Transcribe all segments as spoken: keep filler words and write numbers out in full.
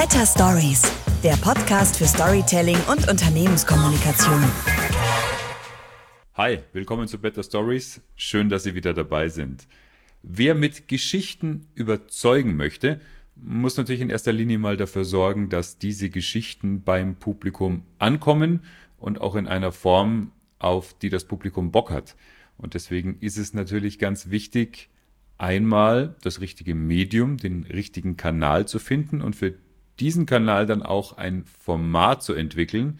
Better Stories, der Podcast für Storytelling und Unternehmenskommunikation. Hi, willkommen zu Better Stories. Schön, dass Sie wieder dabei sind. Wer mit Geschichten überzeugen möchte, muss natürlich in erster Linie mal dafür sorgen, dass diese Geschichten beim Publikum ankommen und auch in einer Form, auf die das Publikum Bock hat. Und deswegen ist es natürlich ganz wichtig, einmal das richtige Medium, den richtigen Kanal zu finden und für diesen Kanal dann auch ein Format zu entwickeln,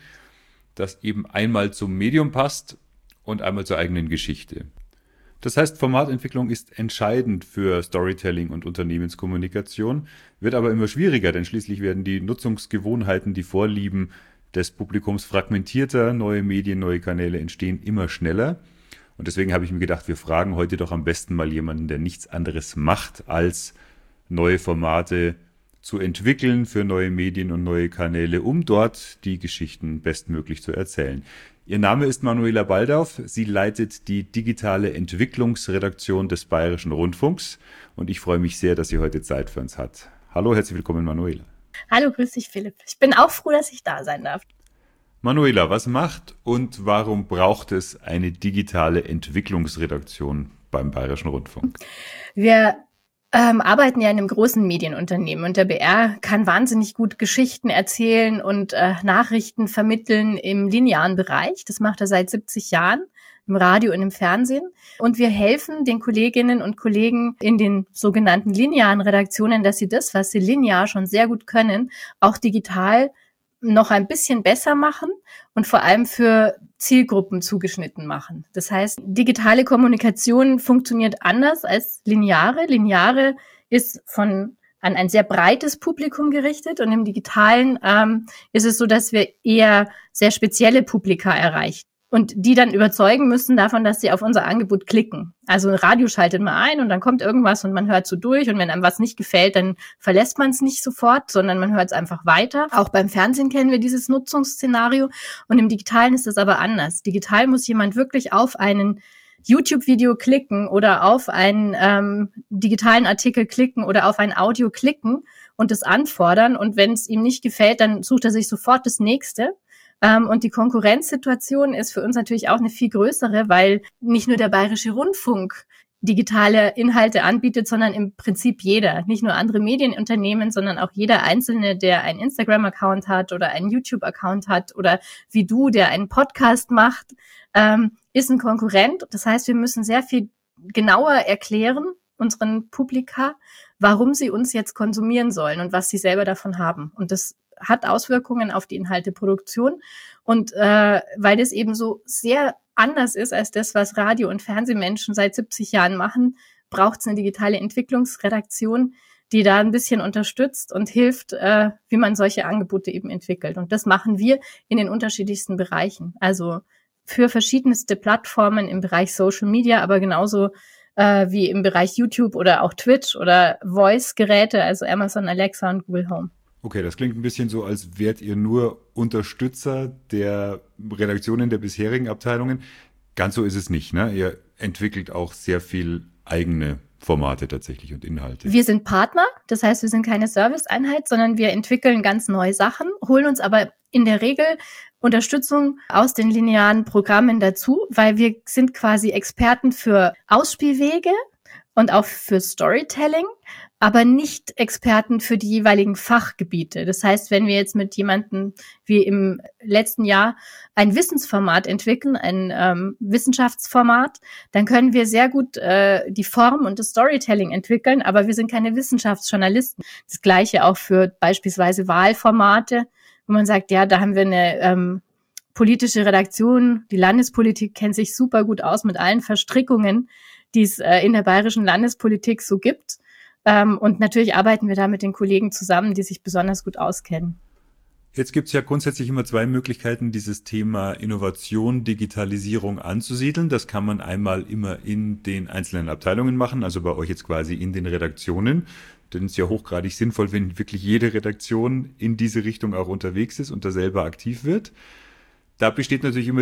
das eben einmal zum Medium passt und einmal zur eigenen Geschichte. Das heißt, Formatentwicklung ist entscheidend für Storytelling und Unternehmenskommunikation, wird aber immer schwieriger, denn schließlich werden die Nutzungsgewohnheiten, die Vorlieben des Publikums fragmentierter, neue Medien, neue Kanäle entstehen immer schneller. Und deswegen habe ich mir gedacht, wir fragen heute doch am besten mal jemanden, der nichts anderes macht, als neue Formate zu entwickeln für neue Medien und neue Kanäle, um dort die Geschichten bestmöglich zu erzählen. Ihr Name ist Manuela Baldauf. Sie leitet die digitale Entwicklungsredaktion des Bayerischen Rundfunks. Und ich freue mich sehr, dass sie heute Zeit für uns hat. Hallo, herzlich willkommen, Manuela. Hallo, grüß dich, Philipp. Ich bin auch froh, dass ich da sein darf. Manuela, was macht und warum braucht es eine digitale Entwicklungsredaktion beim Bayerischen Rundfunk? Wir ähm, arbeiten ja in einem großen Medienunternehmen und der B R kann wahnsinnig gut Geschichten erzählen und äh, Nachrichten vermitteln im linearen Bereich. Das macht er seit siebzig Jahren im Radio und im Fernsehen. Und wir helfen den Kolleginnen und Kollegen in den sogenannten linearen Redaktionen, dass sie das, was sie linear schon sehr gut können, auch digital noch ein bisschen besser machen und vor allem für Zielgruppen zugeschnitten machen. Das heißt, digitale Kommunikation funktioniert anders als lineare. Lineare ist von an ein sehr breites Publikum gerichtet und im Digitalen ähm, ist es so, dass wir eher sehr spezielle Publika erreichen und die dann überzeugen müssen davon, dass sie auf unser Angebot klicken. Also ein Radio schaltet man ein und dann kommt irgendwas und man hört so durch und wenn einem was nicht gefällt, dann verlässt man es nicht sofort, sondern man hört es einfach weiter. Auch beim Fernsehen kennen wir dieses Nutzungsszenario und im Digitalen ist es aber anders. Digital muss jemand wirklich auf einen YouTube-Video klicken oder auf einen ähm, digitalen Artikel klicken oder auf ein Audio klicken und es anfordern und wenn es ihm nicht gefällt, dann sucht er sich sofort das nächste. Und die Konkurrenzsituation ist für uns natürlich auch eine viel größere, weil nicht nur der Bayerische Rundfunk digitale Inhalte anbietet, sondern im Prinzip jeder. Nicht nur andere Medienunternehmen, sondern auch jeder Einzelne, der einen Instagram-Account hat oder einen YouTube-Account hat oder wie du, der einen Podcast macht, ähm, ist ein Konkurrent. Das heißt, wir müssen sehr viel genauer erklären unseren Publika, warum sie uns jetzt konsumieren sollen und was sie selber davon haben. Und das hat Auswirkungen auf die Inhalteproduktion. Und äh, weil das eben so sehr anders ist als das, was Radio- und Fernsehmenschen seit siebzig Jahren machen, braucht es eine digitale Entwicklungsredaktion, die da ein bisschen unterstützt und hilft, äh, wie man solche Angebote eben entwickelt. Und das machen wir in den unterschiedlichsten Bereichen. Also für verschiedenste Plattformen im Bereich Social Media, aber genauso äh, wie im Bereich YouTube oder auch Twitch oder Voice-Geräte, also Amazon Alexa und Google Home. Okay, das klingt ein bisschen so, als wärt ihr nur Unterstützer der Redaktionen der bisherigen Abteilungen. Ganz so ist es nicht, ne? Ihr entwickelt auch sehr viel eigene Formate tatsächlich und Inhalte. Wir sind Partner, das heißt, wir sind keine Serviceeinheit, sondern wir entwickeln ganz neue Sachen, holen uns aber in der Regel Unterstützung aus den linearen Programmen dazu, weil wir sind quasi Experten für Ausspielwege und auch für Storytelling, aber nicht Experten für die jeweiligen Fachgebiete. Das heißt, wenn wir jetzt mit jemandem wie im letzten Jahr ein Wissensformat entwickeln, ein ähm, Wissenschaftsformat, dann können wir sehr gut äh, die Form und das Storytelling entwickeln, aber wir sind keine Wissenschaftsjournalisten. Das Gleiche auch für beispielsweise Wahlformate, wo man sagt, ja, da haben wir eine ähm, politische Redaktion, die Landespolitik kennt sich super gut aus mit allen Verstrickungen, die es äh, in der bayerischen Landespolitik so gibt. Ähm, und natürlich arbeiten wir da mit den Kollegen zusammen, die sich besonders gut auskennen. Jetzt gibt es ja grundsätzlich immer zwei Möglichkeiten, dieses Thema Innovation, Digitalisierung anzusiedeln. Das kann man einmal immer in den einzelnen Abteilungen machen, also bei euch jetzt quasi in den Redaktionen. Denn es ist ja hochgradig sinnvoll, wenn wirklich jede Redaktion in diese Richtung auch unterwegs ist und da selber aktiv wird. Da besteht natürlich immer die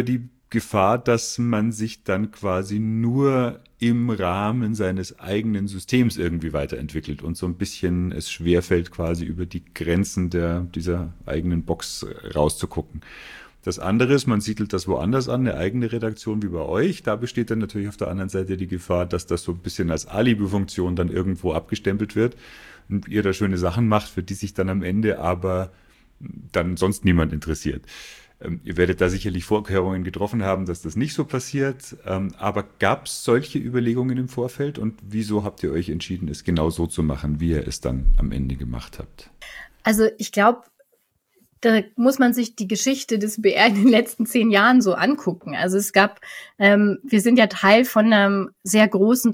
Gefahr, dass man sich dann quasi nur im Rahmen seines eigenen Systems irgendwie weiterentwickelt und so ein bisschen es schwerfällt, quasi über die Grenzen der, dieser eigenen Box rauszugucken. Das andere ist, man siedelt das woanders an, eine eigene Redaktion wie bei euch. Da besteht dann natürlich auf der anderen Seite die Gefahr, dass das so ein bisschen als Alibi-Funktion dann irgendwo abgestempelt wird und ihr da schöne Sachen macht, für die sich dann am Ende aber dann sonst niemand interessiert. Ähm, ihr werdet da sicherlich Vorkehrungen getroffen haben, dass das nicht so passiert. Ähm, aber gab es solche Überlegungen im Vorfeld und wieso habt ihr euch entschieden, es genau so zu machen, wie ihr es dann am Ende gemacht habt? Also ich glaube, da muss man sich die Geschichte des B R in den letzten zehn Jahren so angucken. Also es gab, ähm, wir sind ja Teil von einem sehr großen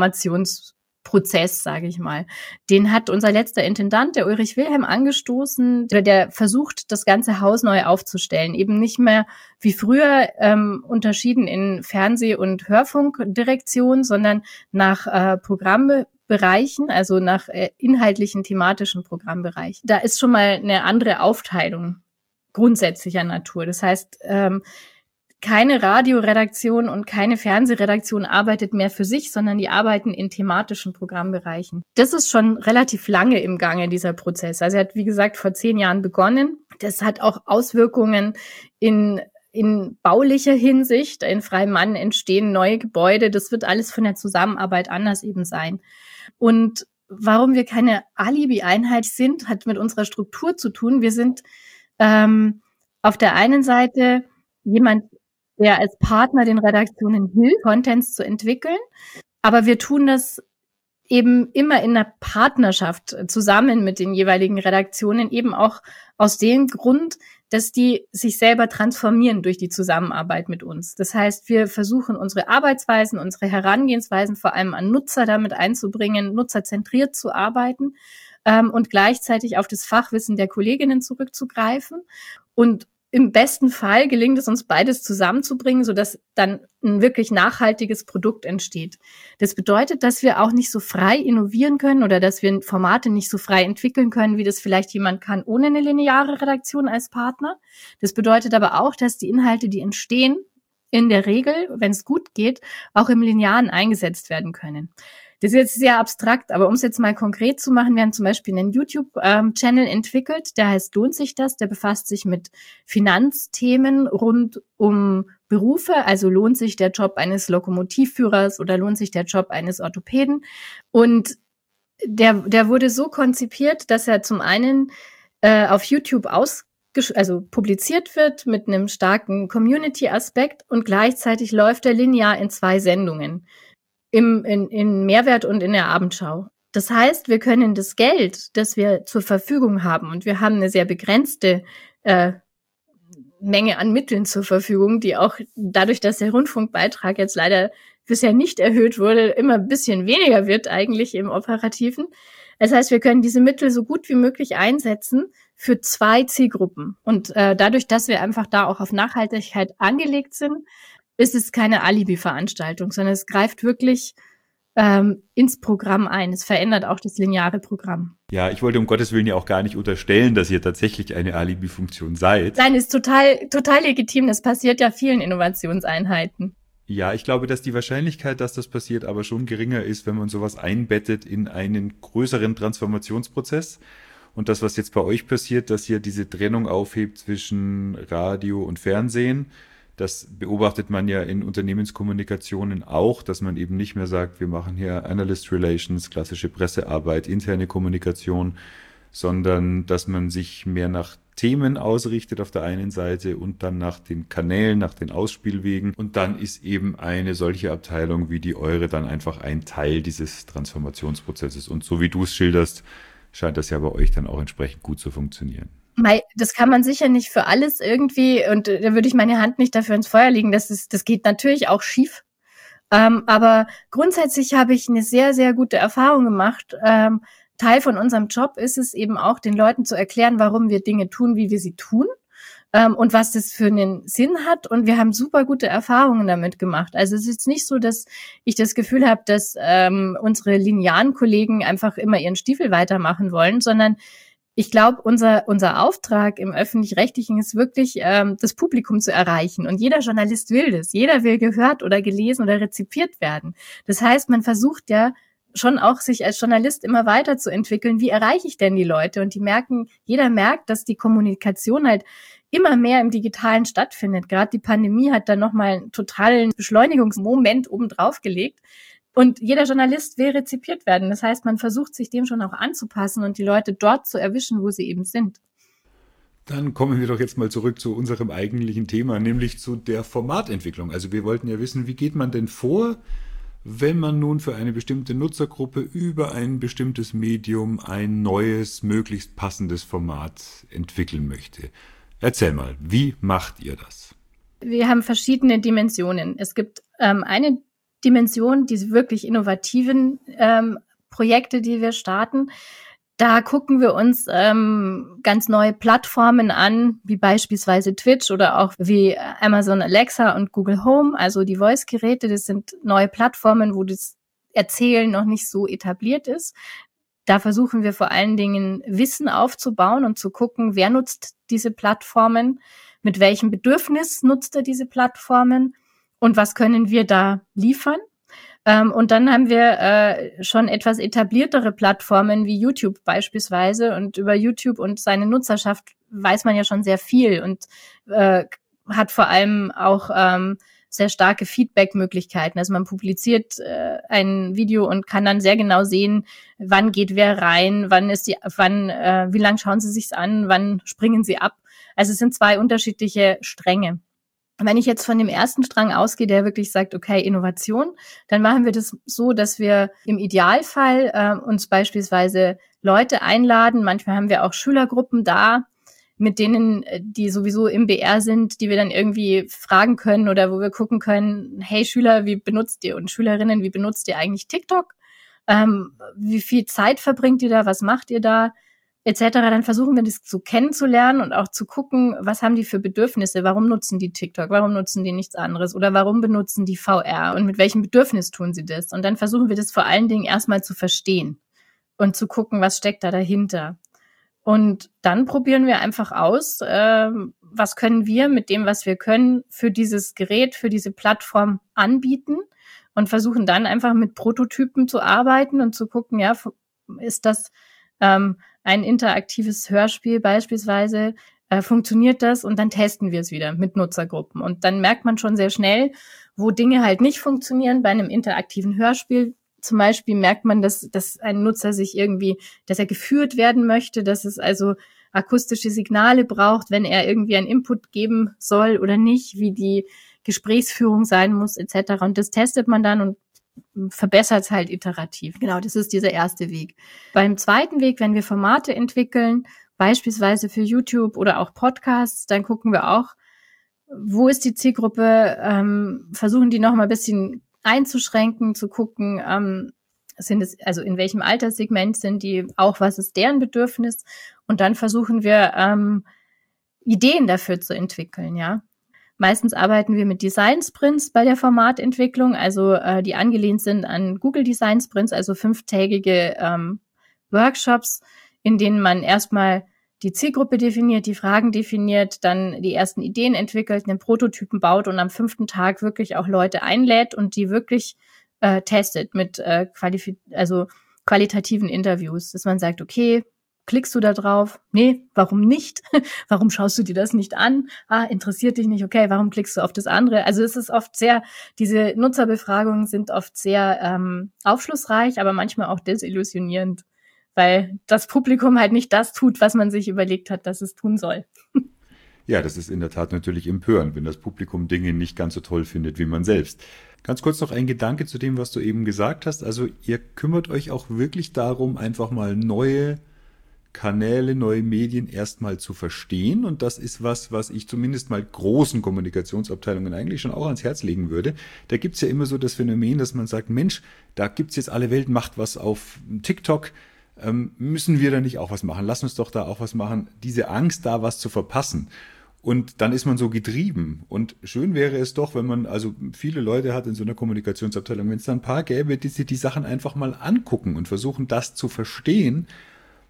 Transformationsprozess, sage ich mal. Den hat unser letzter Intendant, der Ulrich Wilhelm, angestoßen, der, der versucht, das ganze Haus neu aufzustellen. Eben nicht mehr wie früher ähm, unterschieden in Fernseh- und Hörfunkdirektion, sondern nach äh, Programme, Bereichen, also nach äh, inhaltlichen, thematischen Programmbereichen. Da ist schon mal eine andere Aufteilung grundsätzlicher Natur. Das heißt, ähm, keine Radioredaktion und keine Fernsehredaktion arbeitet mehr für sich, sondern die arbeiten in thematischen Programmbereichen. Das ist schon relativ lange im Gange, dieser Prozess. Also er hat, wie gesagt, vor zehn Jahren begonnen. Das hat auch Auswirkungen in in baulicher Hinsicht. In Freimann entstehen neue Gebäude. Das wird alles von der Zusammenarbeit anders eben sein. Und warum wir keine Alibi-Einheit sind, hat mit unserer Struktur zu tun. Wir sind ähm, auf der einen Seite jemand, der als Partner den Redaktionen hilft, Contents zu entwickeln. Aber wir tun das eben immer in einer Partnerschaft zusammen mit den jeweiligen Redaktionen, eben auch aus dem Grund, dass die sich selber transformieren durch die Zusammenarbeit mit uns. Das heißt, wir versuchen unsere Arbeitsweisen, unsere Herangehensweisen vor allem an Nutzer damit einzubringen, nutzerzentriert zu arbeiten ähm, und gleichzeitig auf das Fachwissen der Kolleginnen zurückzugreifen. Und im besten Fall gelingt es uns, beides zusammenzubringen, sodass dann ein wirklich nachhaltiges Produkt entsteht. Das bedeutet, dass wir auch nicht so frei innovieren können oder dass wir Formate nicht so frei entwickeln können, wie das vielleicht jemand kann ohne eine lineare Redaktion als Partner. Das bedeutet aber auch, dass die Inhalte, die entstehen, in der Regel, wenn es gut geht, auch im Linearen eingesetzt werden können. Das ist jetzt sehr abstrakt, aber um es jetzt mal konkret zu machen, wir haben zum Beispiel einen YouTube-Channel entwickelt, der heißt Lohnt sich das? Der befasst sich mit Finanzthemen rund um Berufe, also lohnt sich der Job eines Lokomotivführers oder lohnt sich der Job eines Orthopäden? Und der, der wurde so konzipiert, dass er zum einen äh, auf YouTube aus also publiziert wird mit einem starken Community-Aspekt und gleichzeitig läuft er linear in zwei Sendungen. Im, in, in Mehrwert und in der Abendschau. Das heißt, wir können das Geld, das wir zur Verfügung haben, und wir haben eine sehr begrenzte äh, Menge an Mitteln zur Verfügung, die auch dadurch, dass der Rundfunkbeitrag jetzt leider bisher nicht erhöht wurde, immer ein bisschen weniger wird eigentlich im Operativen. Das heißt, wir können diese Mittel so gut wie möglich einsetzen für zwei Zielgruppen. Und äh, dadurch, dass wir einfach da auch auf Nachhaltigkeit angelegt sind, ist es keine Alibi-Veranstaltung, sondern es greift wirklich ähm, ins Programm ein. Es verändert auch das lineare Programm. Ja, ich wollte um Gottes Willen ja auch gar nicht unterstellen, dass ihr tatsächlich eine Alibi-Funktion seid. Nein, ist total, total legitim. Das passiert ja vielen Innovationseinheiten. Ja, ich glaube, dass die Wahrscheinlichkeit, dass das passiert, aber schon geringer ist, wenn man sowas einbettet in einen größeren Transformationsprozess. Und das, was jetzt bei euch passiert, dass ihr diese Trennung aufhebt zwischen Radio und Fernsehen, das beobachtet man ja in Unternehmenskommunikationen auch, dass man eben nicht mehr sagt, wir machen hier Analyst Relations, klassische Pressearbeit, interne Kommunikation, sondern dass man sich mehr nach Themen ausrichtet auf der einen Seite und dann nach den Kanälen, nach den Ausspielwegen. Und dann ist eben eine solche Abteilung wie die eure dann einfach ein Teil dieses Transformationsprozesses. Und so wie du es schilderst, scheint das ja bei euch dann auch entsprechend gut zu funktionieren. Das kann man sicher nicht für alles irgendwie, und da würde ich meine Hand nicht dafür ins Feuer legen, das ist, das geht natürlich auch schief. Ähm, aber grundsätzlich habe ich eine sehr, sehr gute Erfahrung gemacht. Ähm, Teil von unserem Job ist es eben auch, den Leuten zu erklären, warum wir Dinge tun, wie wir sie tun, ähm, und was das für einen Sinn hat. Und wir haben super gute Erfahrungen damit gemacht. Also es ist nicht so, dass ich das Gefühl habe, dass ähm, unsere linearen Kollegen einfach immer ihren Stiefel weitermachen wollen, sondern Ich glaube, unser unser Auftrag im Öffentlich-Rechtlichen ist wirklich, ähm, das Publikum zu erreichen. Und jeder Journalist will das. Jeder will gehört oder gelesen oder rezipiert werden. Das heißt, man versucht ja schon auch, sich als Journalist immer weiterzuentwickeln. Wie erreiche ich denn die Leute? Und die merken, jeder merkt, dass die Kommunikation halt immer mehr im Digitalen stattfindet. Gerade die Pandemie hat da nochmal einen totalen Beschleunigungsmoment obendrauf gelegt. Und jeder Journalist will rezipiert werden. Das heißt, man versucht sich dem schon auch anzupassen und die Leute dort zu erwischen, wo sie eben sind. Dann kommen wir doch jetzt mal zurück zu unserem eigentlichen Thema, nämlich zu der Formatentwicklung. Also wir wollten ja wissen, wie geht man denn vor, wenn man nun für eine bestimmte Nutzergruppe über ein bestimmtes Medium ein neues, möglichst passendes Format entwickeln möchte. Erzähl mal, wie macht ihr das? Wir haben verschiedene Dimensionen. Es gibt ähm, eine Dimension, diese wirklich innovativen ähm, Projekte, die wir starten. Da gucken wir uns ähm, ganz neue Plattformen an, wie beispielsweise Twitch oder auch wie Amazon Alexa und Google Home, also die Voice-Geräte. Das sind neue Plattformen, wo das Erzählen noch nicht so etabliert ist. Da versuchen wir vor allen Dingen Wissen aufzubauen und zu gucken, wer nutzt diese Plattformen, mit welchem Bedürfnis nutzt er diese Plattformen und was können wir da liefern. Ähm, und dann haben wir äh, schon etwas etabliertere Plattformen wie YouTube beispielsweise. Und über YouTube und seine Nutzerschaft weiß man ja schon sehr viel und äh, hat vor allem auch ähm, sehr starke Feedback-Möglichkeiten. Also man publiziert äh, ein Video und kann dann sehr genau sehen, wann geht wer rein, wann ist die, wann, äh, wie lang schauen sie sich's an, wann springen sie ab. Also es sind zwei unterschiedliche Stränge. Wenn ich jetzt von dem ersten Strang ausgehe, der wirklich sagt, okay, Innovation, dann machen wir das so, dass wir im Idealfall äh, uns beispielsweise Leute einladen. Manchmal haben wir auch Schülergruppen da, mit denen, die sowieso im B R sind, die wir dann irgendwie fragen können oder wo wir gucken können, hey Schüler, wie benutzt ihr und Schülerinnen, wie benutzt ihr eigentlich TikTok? Ähm, wie viel Zeit verbringt ihr da? Was macht ihr da? et cetera. Dann versuchen wir das so kennenzulernen und auch zu gucken, was haben die für Bedürfnisse, warum nutzen die TikTok, warum nutzen die nichts anderes oder warum benutzen die V R und mit welchem Bedürfnis tun sie das? Und dann versuchen wir das vor allen Dingen erstmal zu verstehen und zu gucken, was steckt da dahinter. Und dann probieren wir einfach aus, äh, was können wir mit dem, was wir können, für dieses Gerät, für diese Plattform anbieten und versuchen dann einfach mit Prototypen zu arbeiten und zu gucken, ja, ist das ähm, ein interaktives Hörspiel beispielsweise, äh, funktioniert das? Und dann testen wir es wieder mit Nutzergruppen. Und dann merkt man schon sehr schnell, wo Dinge halt nicht funktionieren. Bei einem interaktiven Hörspiel zum Beispiel merkt man, dass, dass ein Nutzer sich irgendwie, dass er geführt werden möchte, dass es also akustische Signale braucht, wenn er irgendwie einen Input geben soll oder nicht, wie die Gesprächsführung sein muss et cetera. Und das testet man dann und verbessert es halt iterativ. Genau, das ist dieser erste Weg. Beim zweiten Weg, wenn wir Formate entwickeln, beispielsweise für YouTube oder auch Podcasts, dann gucken wir auch, wo ist die Zielgruppe, ähm, versuchen die noch mal ein bisschen einzuschränken, zu gucken, ähm, sind es, also in welchem Alterssegment sind die, auch was ist deren Bedürfnis, und dann versuchen wir ähm, Ideen dafür zu entwickeln, ja. Meistens arbeiten wir mit Design Sprints bei der Formatentwicklung, also äh, die angelehnt sind an Google Design Sprints, also fünftägige ähm, Workshops, in denen man erstmal die Zielgruppe definiert, die Fragen definiert, dann die ersten Ideen entwickelt, einen Prototypen baut und am fünften Tag wirklich auch Leute einlädt und die wirklich äh, testet mit äh, qualifi- also qualitativen Interviews, dass man sagt, okay, klickst du da drauf? Nee, warum nicht? Warum schaust du dir das nicht an? Ah, interessiert dich nicht? Okay, warum klickst du auf das andere? Also es ist oft sehr, diese Nutzerbefragungen sind oft sehr ähm, aufschlussreich, aber manchmal auch desillusionierend, weil das Publikum halt nicht das tut, was man sich überlegt hat, dass es tun soll. Ja, das ist in der Tat natürlich empörend, wenn das Publikum Dinge nicht ganz so toll findet wie man selbst. Ganz kurz noch ein Gedanke zu dem, was du eben gesagt hast. Also ihr kümmert euch auch wirklich darum, einfach mal neue Kanäle, neue Medien erstmal zu verstehen. Und das ist was, was ich zumindest mal großen Kommunikationsabteilungen eigentlich schon auch ans Herz legen würde. Da gibt's ja immer so das Phänomen, dass man sagt, Mensch, da gibt's jetzt alle Welt, macht was auf TikTok. Ähm, müssen wir da nicht auch was machen? Lass uns doch da auch was machen. Diese Angst, da was zu verpassen. Und dann ist man so getrieben. Und schön wäre es doch, wenn man also viele Leute hat in so einer Kommunikationsabteilung, wenn es da ein paar gäbe, die sich die Sachen einfach mal angucken und versuchen, das zu verstehen,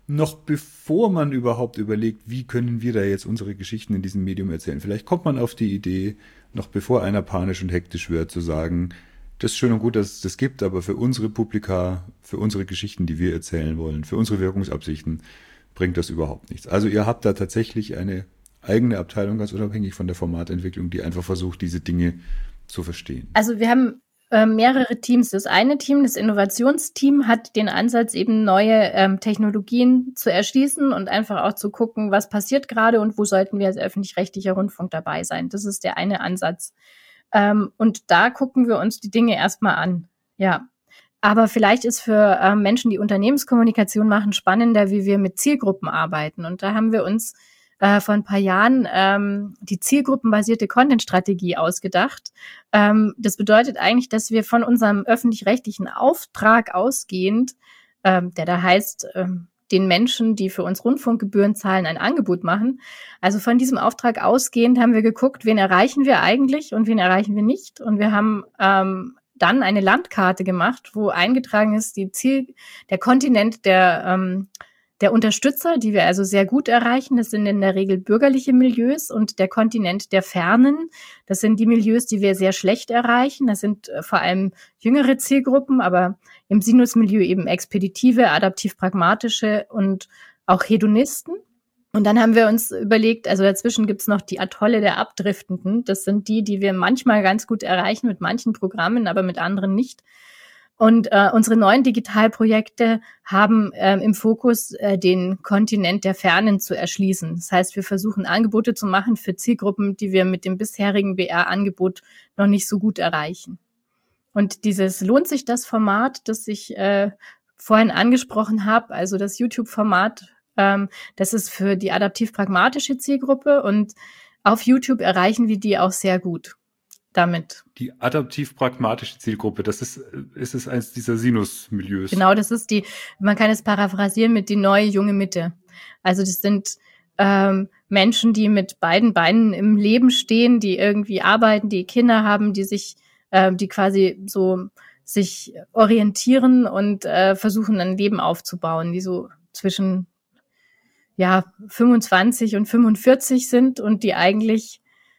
noch bevor man überhaupt überlegt, wie können wir da jetzt unsere Geschichten in diesem Medium erzählen. Vielleicht kommt man auf die Idee, noch bevor einer panisch und hektisch wird, zu sagen, das ist schön und gut, dass es das gibt, aber für unsere Publika, für unsere Geschichten, die wir erzählen wollen, für unsere Wirkungsabsichten, bringt das überhaupt nichts. Also ihr habt da tatsächlich eine eigene Abteilung, ganz unabhängig von der Formatentwicklung, die einfach versucht, diese Dinge zu verstehen. Also wir haben äh, mehrere Teams. Das eine Team, das Innovationsteam, hat den Ansatz, eben neue ähm, Technologien zu erschließen und einfach auch zu gucken, was passiert gerade und wo sollten wir als öffentlich-rechtlicher Rundfunk dabei sein. Das ist der eine Ansatz. Ähm, und da gucken wir uns die Dinge erstmal an. Ja. Aber vielleicht ist für äh, Menschen, die Unternehmenskommunikation machen, spannender, wie wir mit Zielgruppen arbeiten. Und da haben wir uns äh, vor ein paar Jahren ähm, die zielgruppenbasierte Content-Strategie ausgedacht. Ähm, das bedeutet eigentlich, dass wir von unserem öffentlich-rechtlichen Auftrag ausgehend, ähm, der da heißt, ähm, den Menschen, die für uns Rundfunkgebühren zahlen, ein Angebot machen. Also von diesem Auftrag ausgehend haben wir geguckt, wen erreichen wir eigentlich und wen erreichen wir nicht. Und wir haben ähm, dann eine Landkarte gemacht, wo eingetragen ist, die Ziel, der Kontinent der, ähm, der Unterstützer, die wir also sehr gut erreichen. Das sind in der Regel bürgerliche Milieus, und der Kontinent der Fernen. Das sind die Milieus, die wir sehr schlecht erreichen. Das sind äh, vor allem jüngere Zielgruppen, aber im Sinus-Milieu eben expeditive, adaptiv-pragmatische und auch Hedonisten. Und dann haben wir uns überlegt, also dazwischen gibt's noch die Atolle der Abdriftenden. Das sind die, die wir manchmal ganz gut erreichen mit manchen Programmen, aber mit anderen nicht. Und äh, unsere neuen Digitalprojekte haben äh, im Fokus, äh, den Kontinent der Fernen zu erschließen. Das heißt, wir versuchen Angebote zu machen für Zielgruppen, die wir mit dem bisherigen B R-Angebot noch nicht so gut erreichen. Und dieses lohnt sich das Format, das ich äh, vorhin angesprochen habe, also das YouTube-Format, ähm, das ist für die adaptiv-pragmatische Zielgruppe, und auf YouTube erreichen wir die auch sehr gut damit. Die adaptiv-pragmatische Zielgruppe, das ist, ist es eins dieser Sinus-Milieus. Genau, das ist die, man kann es paraphrasieren mit die neue junge Mitte. Also das sind ähm, Menschen, die mit beiden Beinen im Leben stehen, die irgendwie arbeiten, die Kinder haben, die sich, äh, die quasi so sich orientieren und äh, versuchen, ein Leben aufzubauen, die so zwischen ja fünfundzwanzig und fünfundvierzig sind und die eigentlich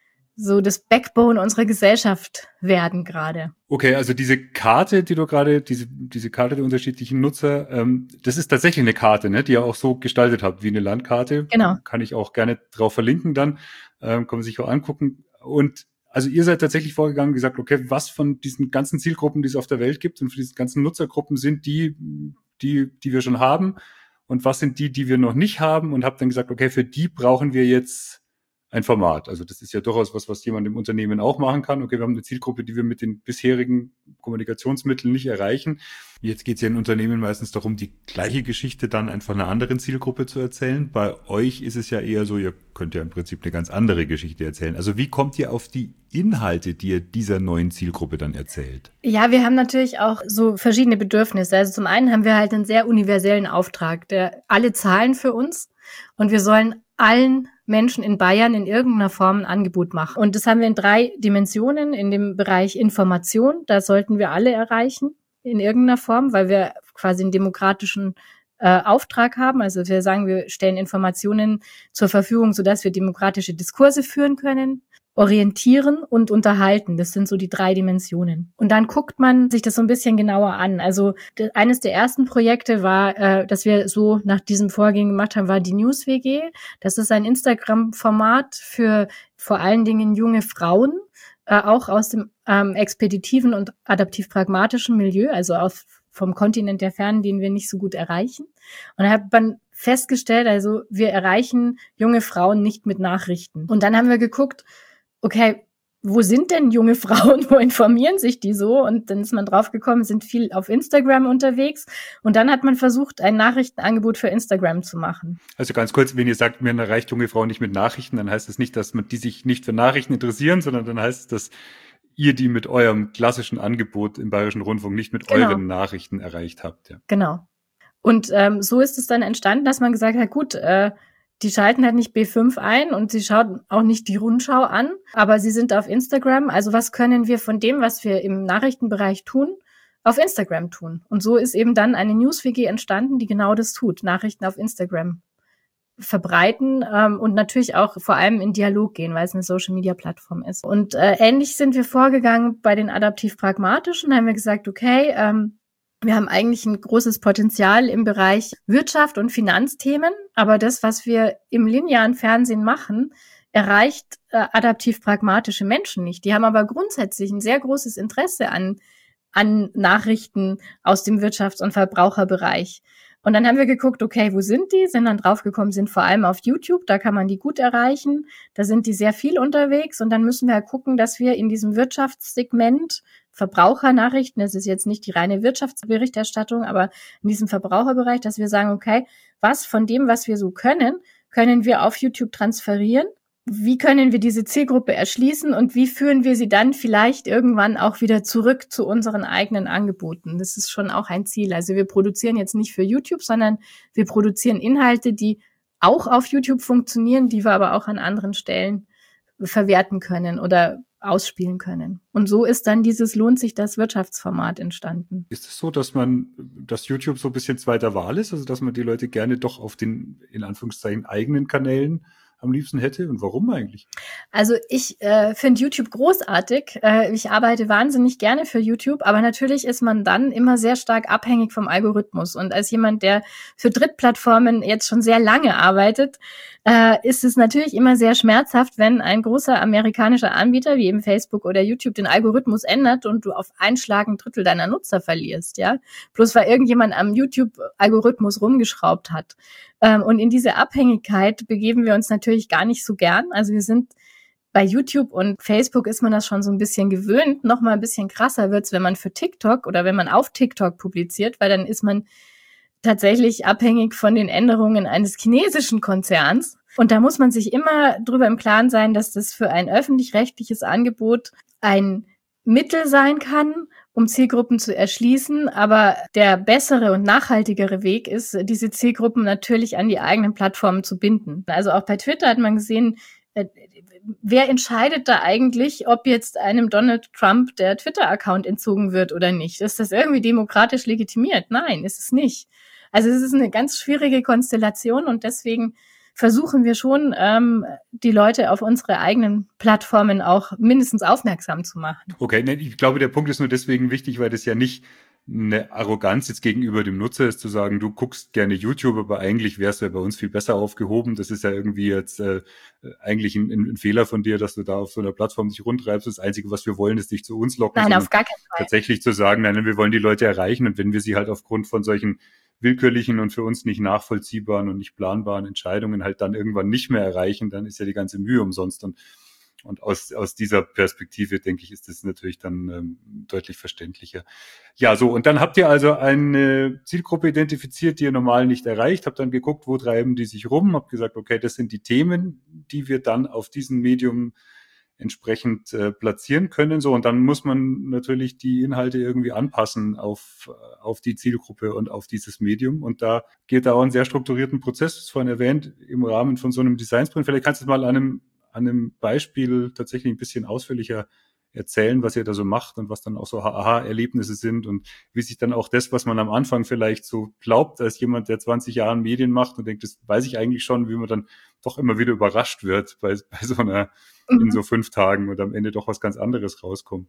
so das Backbone unserer Gesellschaft werden gerade. Okay, also diese Karte, die du gerade, diese diese Karte der unterschiedlichen Nutzer, ähm, das ist tatsächlich eine Karte, ne, die ihr auch so gestaltet habt wie eine Landkarte. Genau. Kann ich auch gerne drauf verlinken dann, ähm, kann man sich auch angucken. Und also ihr seid tatsächlich vorgegangen und gesagt, okay, was von diesen ganzen Zielgruppen, die es auf der Welt gibt und von diesen ganzen Nutzergruppen sind die, die, die wir schon haben, und was sind die, die wir noch nicht haben, und habt dann gesagt, okay, für die brauchen wir jetzt ein Format. Also das ist ja durchaus was, was jemand im Unternehmen auch machen kann. Okay, wir haben eine Zielgruppe, die wir mit den bisherigen Kommunikationsmitteln nicht erreichen. Jetzt geht es ja in Unternehmen meistens darum, die gleiche Geschichte dann einfach einer anderen Zielgruppe zu erzählen. Bei euch ist es ja eher so, ihr könnt ja im Prinzip eine ganz andere Geschichte erzählen. Also wie kommt ihr auf die Inhalte, die ihr dieser neuen Zielgruppe dann erzählt? Ja, wir haben natürlich auch so verschiedene Bedürfnisse. Also zum einen haben wir halt einen sehr universellen Auftrag, der alle zahlen für uns, und wir sollen allen Menschen in Bayern in irgendeiner Form ein Angebot machen. Und das haben wir in drei Dimensionen. In dem Bereich Information, da sollten wir alle erreichen in irgendeiner Form, weil wir quasi einen demokratischen äh, Auftrag haben. Also wir sagen, wir stellen Informationen zur Verfügung, sodass wir demokratische Diskurse führen können. Orientieren und unterhalten. Das sind so die drei Dimensionen. Und dann guckt man sich das so ein bisschen genauer an. Also eines der ersten Projekte war, äh, dass wir so nach diesem Vorgehen gemacht haben, war die News-W G. Das ist ein Instagram-Format für vor allen Dingen junge Frauen, äh, auch aus dem ähm, expeditiven und adaptiv-pragmatischen Milieu, also aus, vom Kontinent der Fernen, den wir nicht so gut erreichen. Und da hat man festgestellt, also wir erreichen junge Frauen nicht mit Nachrichten. Und dann haben wir geguckt, okay, wo sind denn junge Frauen, wo informieren sich die so? Und dann ist man draufgekommen, sind viel auf Instagram unterwegs. Und dann hat man versucht, ein Nachrichtenangebot für Instagram zu machen. Also ganz kurz, wenn ihr sagt, man erreicht junge Frauen nicht mit Nachrichten, dann heißt das nicht, dass man die sich nicht für Nachrichten interessieren, sondern dann heißt es, dass ihr die mit eurem klassischen Angebot im Bayerischen Rundfunk nicht mit genau. euren Nachrichten erreicht habt. Ja. Genau. Und ähm, so ist es dann entstanden, dass man gesagt hat, gut, äh, die schalten halt nicht B fünf ein und sie schauen auch nicht die Rundschau an, aber sie sind auf Instagram. Also was können wir von dem, was wir im Nachrichtenbereich tun, auf Instagram tun. Und so ist eben dann eine News-W G entstanden, die genau das tut, Nachrichten auf Instagram verbreiten ähm, und natürlich auch vor allem in Dialog gehen, weil es eine Social-Media-Plattform ist. Und äh, ähnlich sind wir vorgegangen bei den adaptiv-pragmatischen. Da haben wir gesagt, okay, ähm, wir haben eigentlich ein großes Potenzial im Bereich Wirtschaft und Finanzthemen, aber das, was wir im linearen Fernsehen machen, erreicht äh, adaptiv-pragmatische Menschen nicht. Die haben aber grundsätzlich ein sehr großes Interesse an, an Nachrichten aus dem Wirtschafts- und Verbraucherbereich. Und dann haben wir geguckt, okay, wo sind die? Sind dann draufgekommen, sind vor allem auf YouTube, da kann man die gut erreichen. Da sind die sehr viel unterwegs und dann müssen wir halt gucken, dass wir in diesem Wirtschaftssegment Verbrauchernachrichten, das ist jetzt nicht die reine Wirtschaftsberichterstattung, aber in diesem Verbraucherbereich, dass wir sagen, okay, was von dem, was wir so können, können wir auf YouTube transferieren? Wie können wir diese Zielgruppe erschließen und wie führen wir sie dann vielleicht irgendwann auch wieder zurück zu unseren eigenen Angeboten? Das ist schon auch ein Ziel. Also wir produzieren jetzt nicht für YouTube, sondern wir produzieren Inhalte, die auch auf YouTube funktionieren, die wir aber auch an anderen Stellen verwerten können oder ausspielen können. Und so ist dann dieses Lohnt sich das Wirtschaftsformat entstanden. Ist es so, dass man, dass YouTube so ein bisschen zweiter Wahl ist? Also dass man die Leute gerne doch auf den, in Anführungszeichen, eigenen Kanälen am liebsten hätte? Und warum eigentlich? Also ich äh, finde YouTube großartig. Äh, ich arbeite wahnsinnig gerne für YouTube, aber natürlich ist man dann immer sehr stark abhängig vom Algorithmus. Und als jemand, der für Drittplattformen jetzt schon sehr lange arbeitet, äh, ist es natürlich immer sehr schmerzhaft, wenn ein großer amerikanischer Anbieter wie eben Facebook oder YouTube den Algorithmus ändert und du auf einen Schlag ein Drittel deiner Nutzer verlierst, ja. Bloß weil irgendjemand am YouTube-Algorithmus rumgeschraubt hat. Ähm, und in diese Abhängigkeit begeben wir uns natürlich gar nicht so gern. Also wir sind bei YouTube und Facebook ist man das schon so ein bisschen gewöhnt. Noch mal ein bisschen krasser wird's, wenn man für TikTok oder wenn man auf TikTok publiziert, weil dann ist man tatsächlich abhängig von den Änderungen eines chinesischen Konzerns. Und da muss man sich immer drüber im Klaren sein, dass das für ein öffentlich-rechtliches Angebot ein Mittel sein kann, um Zielgruppen zu erschließen. Aber der bessere und nachhaltigere Weg ist, diese Zielgruppen natürlich an die eigenen Plattformen zu binden. Also auch bei Twitter hat man gesehen, wer entscheidet da eigentlich, ob jetzt einem Donald Trump der Twitter-Account entzogen wird oder nicht? Ist das irgendwie demokratisch legitimiert? Nein, ist es nicht. Also es ist eine ganz schwierige Konstellation und deswegen versuchen wir schon, ähm, die Leute auf unsere eigenen Plattformen auch mindestens aufmerksam zu machen. Okay, ne, ich glaube, der Punkt ist nur deswegen wichtig, weil das ja nicht eine Arroganz jetzt gegenüber dem Nutzer ist, zu sagen, du guckst gerne YouTube, aber eigentlich wärst du ja bei uns viel besser aufgehoben. Das ist ja irgendwie jetzt äh, eigentlich ein, ein Fehler von dir, dass du da auf so einer Plattform dich rundtreibst. Das Einzige, was wir wollen, ist dich zu uns locken. Nein, auf gar keinen Fall. Tatsächlich zu sagen, nein, wir wollen die Leute erreichen und wenn wir sie halt aufgrund von solchen willkürlichen und für uns nicht nachvollziehbaren und nicht planbaren Entscheidungen halt dann irgendwann nicht mehr erreichen, dann ist ja die ganze Mühe umsonst. Und, und aus, aus dieser Perspektive, denke ich, ist das natürlich dann ähm, deutlich verständlicher. Ja, so, und dann habt ihr also eine Zielgruppe identifiziert, die ihr normal nicht erreicht, habt dann geguckt, wo treiben die sich rum, habt gesagt, okay, das sind die Themen, die wir dann auf diesem Medium entsprechend äh, platzieren können. So, und dann muss man natürlich die Inhalte irgendwie anpassen auf, auf die Zielgruppe und auf dieses Medium. Und da geht da auch einen sehr strukturierten Prozess, das vorhin erwähnt, im Rahmen von so einem Design-Sprint. Vielleicht kannst du mal an einem, an einem Beispiel tatsächlich ein bisschen ausführlicher erzählen, was ihr da so macht und was dann auch so Aha-Erlebnisse sind und wie sich dann auch das, was man am Anfang vielleicht so glaubt, als jemand, der zwanzig Jahre Medien macht und denkt, das weiß ich eigentlich schon, wie man dann doch immer wieder überrascht wird bei, bei so einer, mhm. in so fünf Tagen und am Ende doch was ganz anderes rauskommt.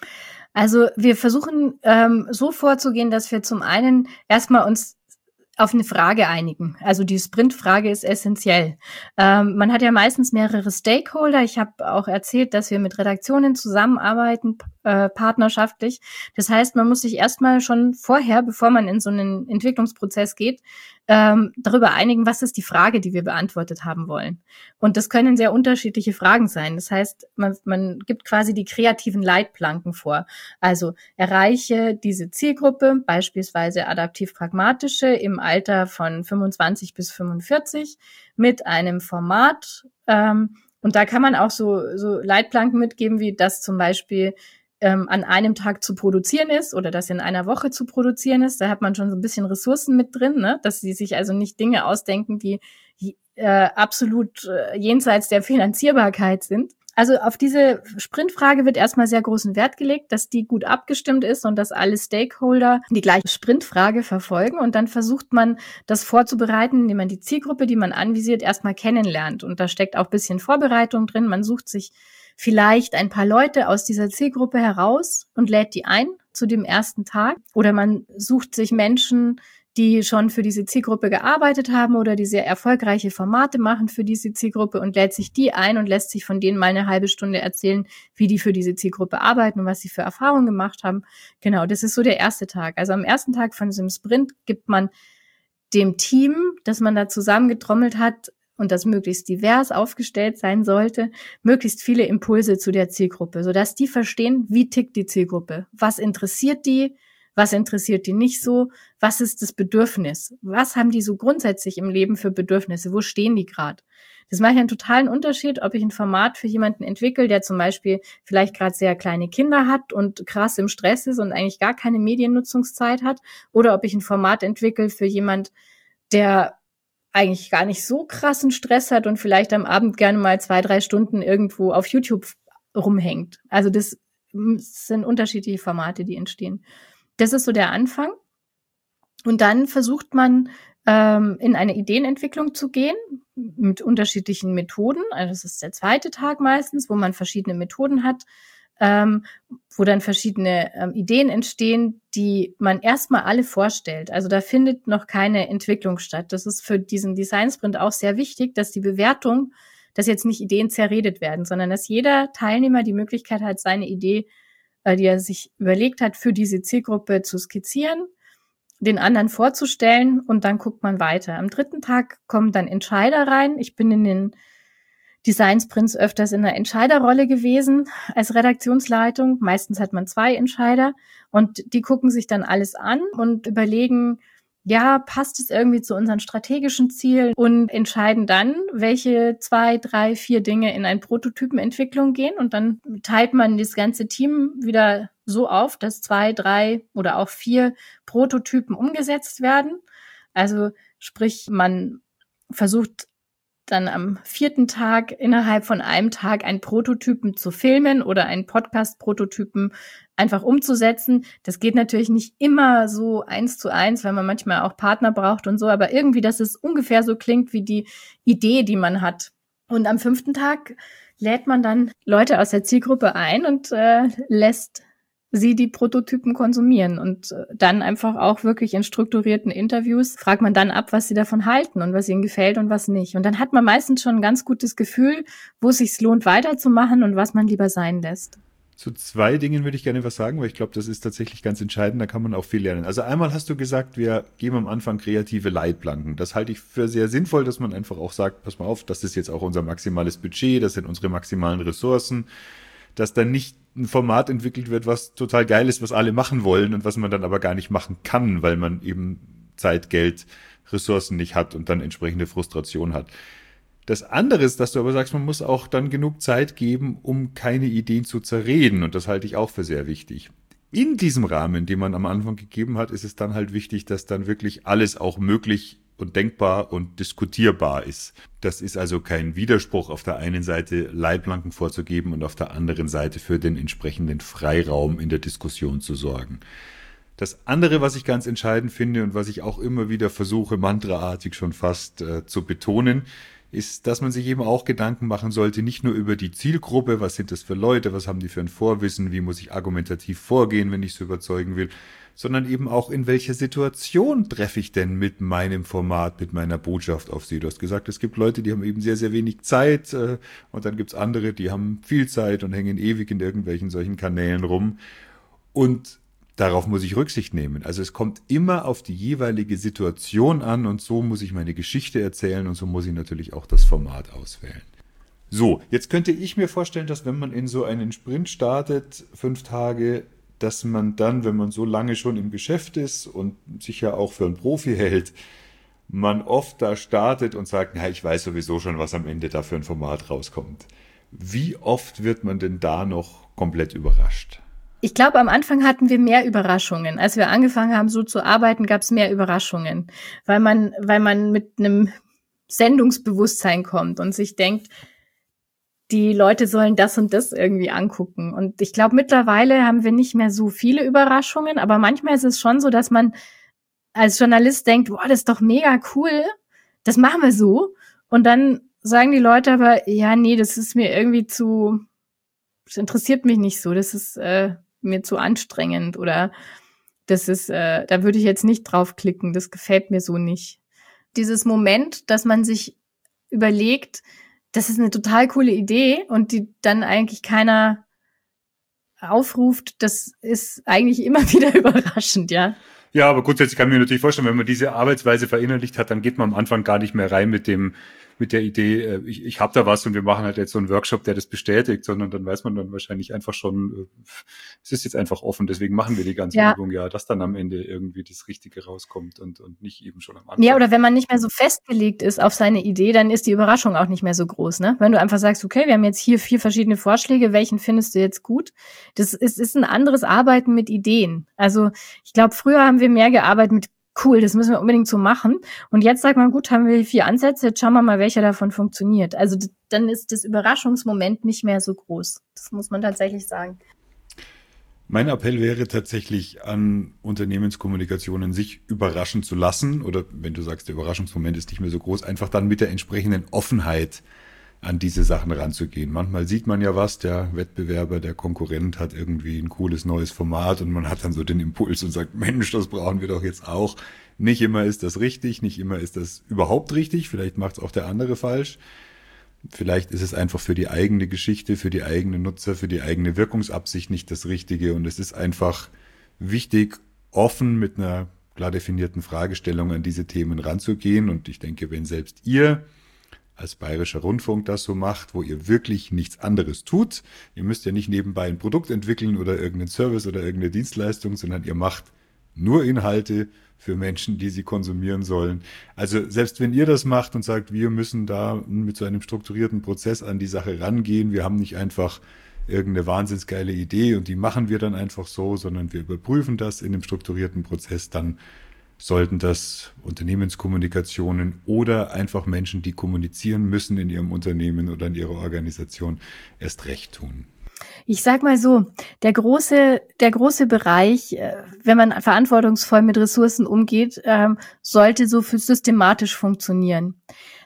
Also wir versuchen ähm, so vorzugehen, dass wir zum einen erstmal uns auf eine Frage einigen. Also die Sprintfrage ist essentiell. Ähm, man hat ja meistens mehrere Stakeholder. Ich habe auch erzählt, dass wir mit Redaktionen zusammenarbeiten, äh, partnerschaftlich. Das heißt, man muss sich erstmal schon vorher, bevor man in so einen Entwicklungsprozess geht, ähm, darüber einigen, was ist die Frage, die wir beantwortet haben wollen. Und das können sehr unterschiedliche Fragen sein. Das heißt, man, man gibt quasi die kreativen Leitplanken vor. Also erreiche diese Zielgruppe, beispielsweise adaptiv-pragmatische im Alter von fünfundzwanzig bis fünfundvierzig mit einem Format. Ähm, und da kann man auch so, so Leitplanken mitgeben, wie das zum Beispiel ähm, an einem Tag zu produzieren ist oder das in einer Woche zu produzieren ist. Da hat man schon so ein bisschen Ressourcen mit drin, ne? Dass sie sich also nicht Dinge ausdenken, die äh, absolut äh, jenseits der Finanzierbarkeit sind. Also auf diese Sprintfrage wird erstmal sehr großen Wert gelegt, dass die gut abgestimmt ist und dass alle Stakeholder die gleiche Sprintfrage verfolgen. Und dann versucht man, das vorzubereiten, indem man die Zielgruppe, die man anvisiert, erstmal kennenlernt. Und da steckt auch ein bisschen Vorbereitung drin. Man sucht sich vielleicht ein paar Leute aus dieser Zielgruppe heraus und lädt die ein zu dem ersten Tag. Oder man sucht sich Menschen, die schon für diese Zielgruppe gearbeitet haben oder die sehr erfolgreiche Formate machen für diese Zielgruppe und lädt sich die ein und lässt sich von denen mal eine halbe Stunde erzählen, wie die für diese Zielgruppe arbeiten und was sie für Erfahrungen gemacht haben. Genau, das ist so der erste Tag. Also am ersten Tag von diesem Sprint gibt man dem Team, das man da zusammengetrommelt hat und das möglichst divers aufgestellt sein sollte, möglichst viele Impulse zu der Zielgruppe, sodass die verstehen, wie tickt die Zielgruppe, was interessiert die, was interessiert die nicht so? Was ist das Bedürfnis? Was haben die so grundsätzlich im Leben für Bedürfnisse? Wo stehen die gerade? Das macht einen totalen Unterschied, ob ich ein Format für jemanden entwickle, der zum Beispiel vielleicht gerade sehr kleine Kinder hat und krass im Stress ist und eigentlich gar keine Mediennutzungszeit hat, oder ob ich ein Format entwickle für jemand, der eigentlich gar nicht so krassen Stress hat und vielleicht am Abend gerne mal zwei, drei Stunden irgendwo auf YouTube rumhängt. Also das sind unterschiedliche Formate, die entstehen. Das ist so der Anfang. Und dann versucht man, ähm, in eine Ideenentwicklung zu gehen mit unterschiedlichen Methoden. Also das ist der zweite Tag meistens, wo man verschiedene Methoden hat, ähm, wo dann verschiedene ähm, Ideen entstehen, die man erstmal alle vorstellt. Also da findet noch keine Entwicklung statt. Das ist für diesen Design Sprint auch sehr wichtig, dass die Bewertung, dass jetzt nicht Ideen zerredet werden, sondern dass jeder Teilnehmer die Möglichkeit hat, seine Idee, die er sich überlegt hat, für diese Zielgruppe zu skizzieren, den anderen vorzustellen und dann guckt man weiter. Am dritten Tag kommen dann Entscheider rein. Ich bin in den Design Sprints öfters in einer Entscheiderrolle gewesen als Redaktionsleitung. Meistens hat man zwei Entscheider und die gucken sich dann alles an und überlegen, ja, passt es irgendwie zu unseren strategischen Zielen und entscheiden dann, welche zwei, drei, vier Dinge in eine Prototypenentwicklung gehen. Und dann teilt man das ganze Team wieder so auf, dass zwei, drei oder auch vier Prototypen umgesetzt werden. Also sprich, man versucht dann am vierten Tag innerhalb von einem Tag einen Prototypen zu filmen oder einen Podcast-Prototypen einfach umzusetzen. Das geht natürlich nicht immer so eins zu eins, weil man manchmal auch Partner braucht und so, aber irgendwie, dass es ungefähr so klingt wie die Idee, die man hat. Und am fünften Tag lädt man dann Leute aus der Zielgruppe ein und äh, lässt sie die Prototypen konsumieren und dann einfach auch wirklich in strukturierten Interviews fragt man dann ab, was sie davon halten und was ihnen gefällt und was nicht. Und dann hat man meistens schon ein ganz gutes Gefühl, wo es sich lohnt, weiterzumachen und was man lieber sein lässt. Zu zwei Dingen würde ich gerne was sagen, weil ich glaube, das ist tatsächlich ganz entscheidend, da kann man auch viel lernen. Also einmal hast du gesagt, wir geben am Anfang kreative Leitplanken. Das halte ich für sehr sinnvoll, dass man einfach auch sagt, pass mal auf, das ist jetzt auch unser maximales Budget, das sind unsere maximalen Ressourcen, dass dann nicht ein Format entwickelt wird, was total geil ist, was alle machen wollen und was man dann aber gar nicht machen kann, weil man eben Zeit, Geld, Ressourcen nicht hat und dann entsprechende Frustration hat. Das andere ist, dass du aber sagst, man muss auch dann genug Zeit geben, um keine Ideen zu zerreden und das halte ich auch für sehr wichtig. In diesem Rahmen, den man am Anfang gegeben hat, ist es dann halt wichtig, dass dann wirklich alles auch möglich und denkbar und diskutierbar ist. Das ist also kein Widerspruch, auf der einen Seite Leitplanken vorzugeben und auf der anderen Seite für den entsprechenden Freiraum in der Diskussion zu sorgen. Das andere, was ich ganz entscheidend finde und was ich auch immer wieder versuche, mantraartig schon fast äh, zu betonen, ist, dass man sich eben auch Gedanken machen sollte, nicht nur über die Zielgruppe, was sind das für Leute, was haben die für ein Vorwissen, wie muss ich argumentativ vorgehen, wenn ich sie überzeugen will, sondern eben auch, in welcher Situation treffe ich denn mit meinem Format, mit meiner Botschaft auf sie. Du hast gesagt, es gibt Leute, die haben eben sehr, sehr wenig Zeit äh, und dann gibt's andere, die haben viel Zeit und hängen ewig in irgendwelchen solchen Kanälen rum und darauf muss ich Rücksicht nehmen. Also es kommt immer auf die jeweilige Situation an und so muss ich meine Geschichte erzählen und so muss ich natürlich auch das Format auswählen. So, jetzt könnte ich mir vorstellen, dass wenn man in so einen Sprint startet, fünf Tage, dass man dann, wenn man so lange schon im Geschäft ist und sich ja auch für einen Profi hält, man oft da startet und sagt, ja, ich weiß sowieso schon, was am Ende da für ein Format rauskommt. Wie oft wird man denn da noch komplett überrascht? Ich glaube, am Anfang hatten wir mehr Überraschungen. Als wir angefangen haben, so zu arbeiten, gab es mehr Überraschungen, weil man, weil man mit einem Sendungsbewusstsein kommt und sich denkt, die Leute sollen das und das irgendwie angucken. Und ich glaube, mittlerweile haben wir nicht mehr so viele Überraschungen, aber manchmal ist es schon so, dass man als Journalist denkt, boah, das ist doch mega cool, das machen wir so. Und dann sagen die Leute aber, ja, nee, das ist mir irgendwie zu, das interessiert mich nicht so, das ist äh, mir zu anstrengend oder das ist, äh, da würde ich jetzt nicht draufklicken, das gefällt mir so nicht. Dieses Moment, dass man sich überlegt, das ist eine total coole Idee und die dann eigentlich keiner aufruft, das ist eigentlich immer wieder überraschend, ja. Ja, aber grundsätzlich kann ich mir natürlich vorstellen, wenn man diese Arbeitsweise verinnerlicht hat, dann geht man am Anfang gar nicht mehr rein mit dem mit der Idee, ich, ich habe da was und wir machen halt jetzt so einen Workshop, der das bestätigt, sondern dann weiß man dann wahrscheinlich einfach schon, es ist jetzt einfach offen, deswegen machen wir die ganze ja. Übung, ja, dass dann am Ende irgendwie das Richtige rauskommt und, und nicht eben schon am Anfang. Ja, oder wenn man nicht mehr so festgelegt ist auf seine Idee, dann ist die Überraschung auch nicht mehr so groß, ne? Wenn du einfach sagst, okay, wir haben jetzt hier vier verschiedene Vorschläge, welchen findest du jetzt gut? Das ist, ist ein anderes Arbeiten mit Ideen. Also ich glaube, früher haben wir mehr gearbeitet mit cool, das müssen wir unbedingt so machen. Und jetzt sagt man, gut, haben wir vier Ansätze, jetzt schauen wir mal, welcher davon funktioniert. Also d- dann ist das Überraschungsmoment nicht mehr so groß. Das muss man tatsächlich sagen. Mein Appell wäre tatsächlich an Unternehmenskommunikationen, sich überraschen zu lassen. Oder wenn du sagst, der Überraschungsmoment ist nicht mehr so groß, einfach dann mit der entsprechenden Offenheit an diese Sachen ranzugehen. Manchmal sieht man ja was, der Wettbewerber, der Konkurrent hat irgendwie ein cooles neues Format und man hat dann so den Impuls und sagt, Mensch, das brauchen wir doch jetzt auch. Nicht immer ist das richtig, nicht immer ist das überhaupt richtig, vielleicht macht es auch der andere falsch. Vielleicht ist es einfach für die eigene Geschichte, für die eigenen Nutzer, für die eigene Wirkungsabsicht nicht das Richtige und es ist einfach wichtig, offen mit einer klar definierten Fragestellung an diese Themen ranzugehen und ich denke, wenn selbst ihr als Bayerischer Rundfunk das so macht, wo ihr wirklich nichts anderes tut. Ihr müsst ja nicht nebenbei ein Produkt entwickeln oder irgendeinen Service oder irgendeine Dienstleistung, sondern ihr macht nur Inhalte für Menschen, die sie konsumieren sollen. Also selbst wenn ihr das macht und sagt, wir müssen da mit so einem strukturierten Prozess an die Sache rangehen, wir haben nicht einfach irgendeine wahnsinnsgeile Idee und die machen wir dann einfach so, sondern wir überprüfen das in einem strukturierten Prozess, dann sollten das Unternehmenskommunikationen oder einfach Menschen, die kommunizieren müssen in ihrem Unternehmen oder in ihrer Organisation, erst recht tun. Ich sag mal so, der große, der große Bereich, wenn man verantwortungsvoll mit Ressourcen umgeht, sollte so für systematisch funktionieren.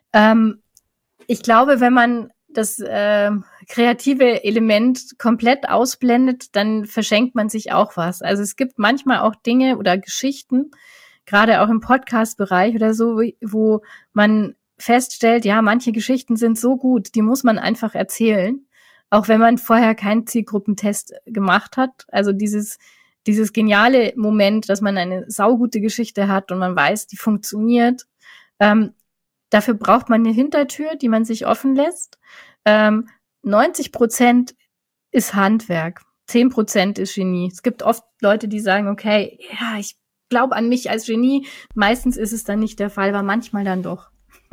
Ich glaube, wenn man das kreative Element komplett ausblendet, dann verschenkt man sich auch was. Also es gibt manchmal auch Dinge oder Geschichten, gerade auch im Podcast-Bereich oder so, wo man feststellt, ja, manche Geschichten sind so gut, die muss man einfach erzählen, auch wenn man vorher keinen Zielgruppentest gemacht hat. Also dieses dieses geniale Moment, dass man eine saugute Geschichte hat und man weiß, die funktioniert. Ähm, dafür braucht man eine Hintertür, die man sich offen lässt. Ähm, neunzig Prozent ist Handwerk, zehn Prozent ist Genie. Es gibt oft Leute, die sagen, okay, ja, ich glaube an mich als Genie. Meistens ist es dann nicht der Fall, aber manchmal dann doch.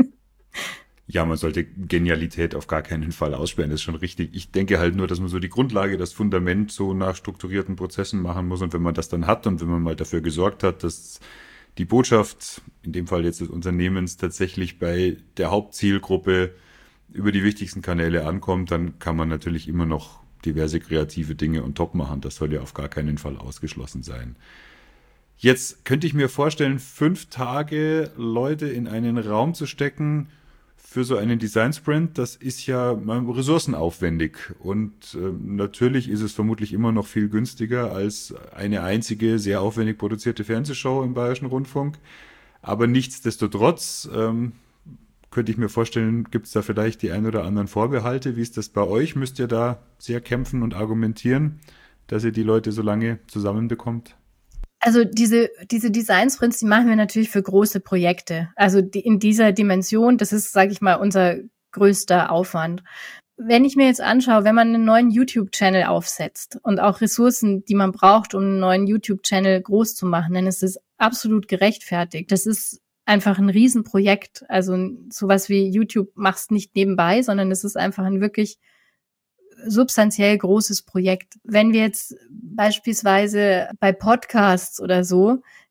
Ja, man sollte Genialität auf gar keinen Fall aussperren, das ist schon richtig. Ich denke halt nur, dass man so die Grundlage, das Fundament so nach strukturierten Prozessen machen muss und wenn man das dann hat und wenn man mal dafür gesorgt hat, dass die Botschaft, in dem Fall jetzt des Unternehmens, tatsächlich bei der Hauptzielgruppe über die wichtigsten Kanäle ankommt, dann kann man natürlich immer noch diverse kreative Dinge on top machen. Das soll ja auf gar keinen Fall ausgeschlossen sein. Jetzt könnte ich mir vorstellen, fünf Tage Leute in einen Raum zu stecken für so einen Design Sprint, das ist ja ressourcenaufwendig und äh, natürlich ist es vermutlich immer noch viel günstiger als eine einzige sehr aufwendig produzierte Fernsehshow im Bayerischen Rundfunk. Aber nichtsdestotrotz ähm, könnte ich mir vorstellen, gibt es da vielleicht die ein oder anderen Vorbehalte. Wie ist das bei euch? Müsst ihr da sehr kämpfen und argumentieren, dass ihr die Leute so lange zusammenbekommt? Also diese diese Design-Sprints, die machen wir natürlich für große Projekte. Also die, in dieser Dimension, das ist, sage ich mal, unser größter Aufwand. Wenn ich mir jetzt anschaue, wenn man einen neuen YouTube-Channel aufsetzt und auch Ressourcen, die man braucht, um einen neuen YouTube-Channel groß zu machen, dann ist es absolut gerechtfertigt. Das ist einfach ein Riesenprojekt. Also sowas wie YouTube machst nicht nebenbei, sondern es ist einfach ein wirklich substanziell großes Projekt. Wenn wir jetzt beispielsweise bei Podcasts oder so,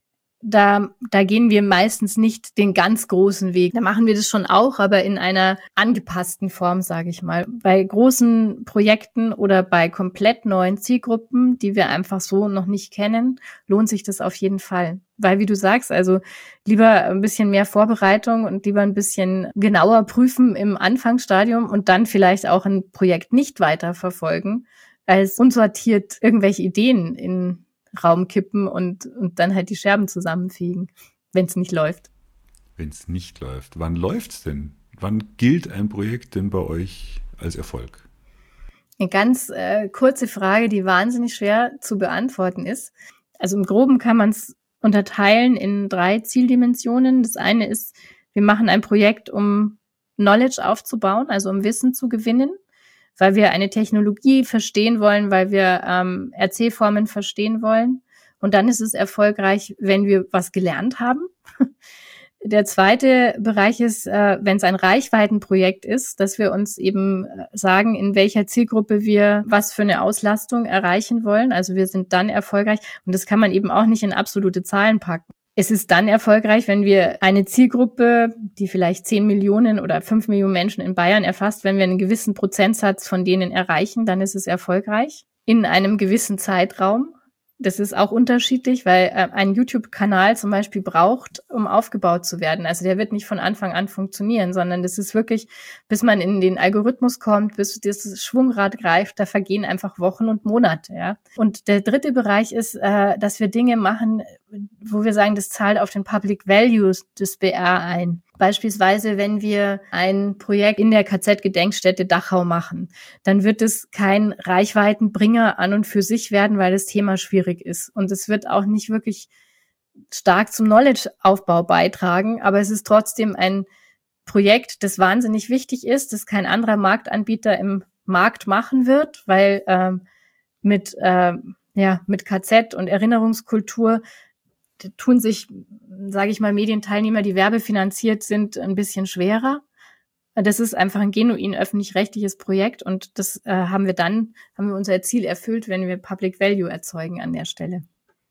da, da gehen wir meistens nicht den ganz großen Weg. Da machen wir das schon auch, aber in einer angepassten Form, sage ich mal. Bei großen Projekten oder bei komplett neuen Zielgruppen, die wir einfach so noch nicht kennen, lohnt sich das auf jeden Fall. Weil, wie du sagst, also lieber ein bisschen mehr Vorbereitung und lieber ein bisschen genauer prüfen im Anfangsstadium und dann vielleicht auch ein Projekt nicht weiter verfolgen, als unsortiert irgendwelche Ideen in Raum kippen und, und dann halt die Scherben zusammenfegen, wenn es nicht läuft. Wenn es nicht läuft. Wann läuft's denn? Wann gilt ein Projekt denn bei euch als Erfolg? Eine ganz äh, kurze Frage, die wahnsinnig schwer zu beantworten ist. Also im Groben kann man es unterteilen in drei Zieldimensionen. Das eine ist, wir machen ein Projekt, um Knowledge aufzubauen, also um Wissen zu gewinnen, weil wir eine Technologie verstehen wollen, weil wir ähm, Erzählformen verstehen wollen. Und dann ist es erfolgreich, wenn wir was gelernt haben. Der zweite Bereich ist, äh, wenn es ein Reichweitenprojekt ist, dass wir uns eben sagen, in welcher Zielgruppe wir was für eine Auslastung erreichen wollen. Also wir sind dann erfolgreich. Und das kann man eben auch nicht in absolute Zahlen packen. Es ist dann erfolgreich, wenn wir eine Zielgruppe, die vielleicht zehn Millionen oder fünf Millionen Menschen in Bayern erfasst, wenn wir einen gewissen Prozentsatz von denen erreichen, dann ist es erfolgreich in einem gewissen Zeitraum. Das ist auch unterschiedlich, weil äh, ein YouTube-Kanal zum Beispiel braucht, um aufgebaut zu werden. Also der wird nicht von Anfang an funktionieren, sondern das ist wirklich, bis man in den Algorithmus kommt, bis das Schwungrad greift, da vergehen einfach Wochen und Monate. Ja. Und der dritte Bereich ist, äh, dass wir Dinge machen, wo wir sagen, das zahlt auf den Public Values des B R ein. Beispielsweise, wenn wir ein Projekt in der K Z-Gedenkstätte Dachau machen, dann wird es kein Reichweitenbringer an und für sich werden, weil das Thema schwierig ist. Und es wird auch nicht wirklich stark zum Knowledge-Aufbau beitragen, aber es ist trotzdem ein Projekt, das wahnsinnig wichtig ist, das kein anderer Marktanbieter im Markt machen wird, weil ähm, mit, äh, ja, mit K Z und Erinnerungskultur tun sich, sage ich mal, Medienteilnehmer, die werbefinanziert sind, ein bisschen schwerer. Das ist einfach ein genuin öffentlich-rechtliches Projekt und das äh, haben wir dann, haben wir unser Ziel erfüllt, wenn wir Public Value erzeugen an der Stelle.